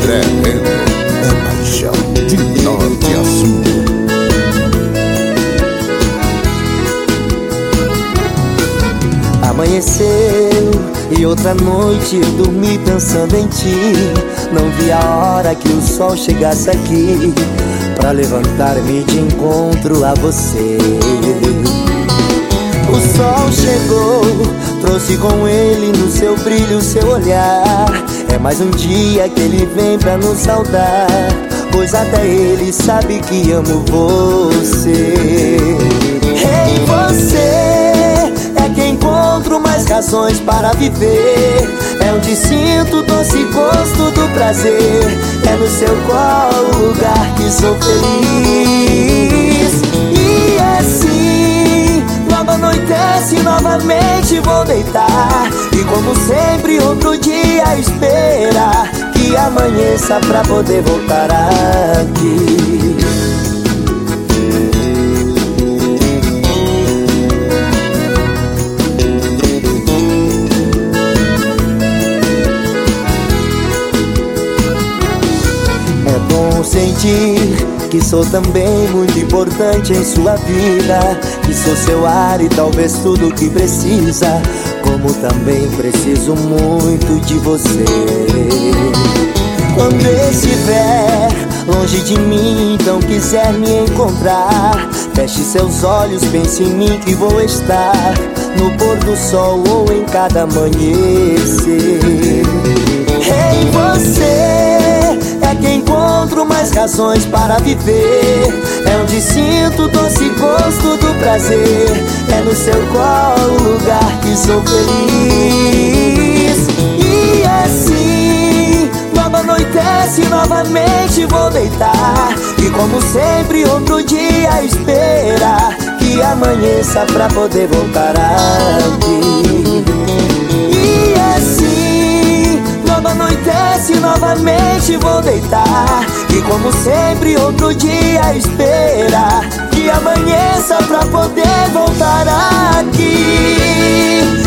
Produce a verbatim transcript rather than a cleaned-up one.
André Renner é paixão de norte a sul. Amanheceu e outra noite eu dormi pensando em ti. Não vi a hora que o sol chegasse aqui pra levantar-me de encontro a você. O sol chegou, trouxe com ele no seu brilho, seu olhar. É mais um dia que ele vem pra nos saudar, pois até ele sabe que amo você. Em você é que encontro mais razões para viver. É onde sinto o doce gosto do prazer. É no seu colo o lugar que sou feliz. E assim, logo anoitece, novamente vou deitar. E como sempre, outro dia esperar que amanheça pra poder voltar aqui. Sentir que sou também muito importante em sua vida, que sou seu ar e talvez tudo que precisa, como também preciso muito de você. Quando estiver longe de mim, então quiser me encontrar, feche seus olhos, pense em mim que vou estar no pôr do sol ou em cada amanhecer. Em você é que encontro mais razões para viver. É onde sinto o doce gosto do prazer. É no seu colo o lugar que sou feliz. E assim, logo anoitece, novamente vou deitar. E como sempre, outro dia esperar que amanheça pra poder voltar aqui. E assim, logo anoitece, novamente vou deitar. E como sempre, outro dia esperar que amanheça pra poder voltar aqui.